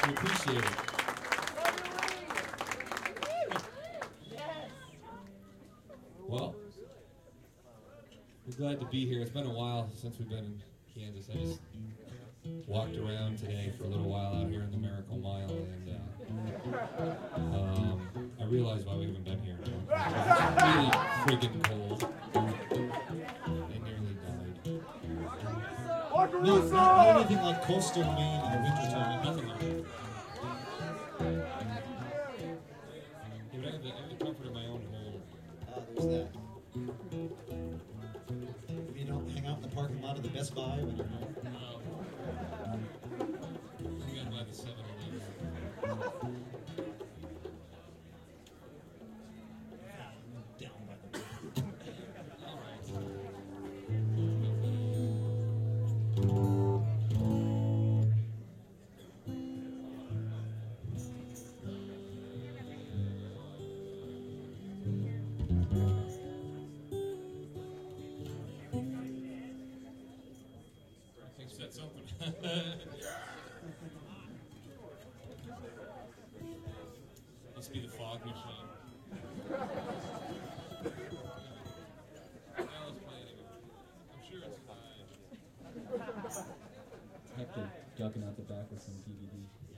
We appreciate it. Well, we're glad to be here. It's been a while since we've been in Kansas. I just walked around today for a little while out here in the Miracle Mile, and I realized why we haven't been here. It's really freaking cold. They nearly died. No, not anything like coastal Maine in the wintertime. Nothing like that. Yeah, but I have the comfort of my own home. There's that. You don't hang out in the parking lot of the Best Buy when you're home. We got by the 7-Eleven. Down by the All right. I think said something. Must be the fog machine. Now it's playing again. I'm sure it's fine. Hector ducking out the back with some DVD.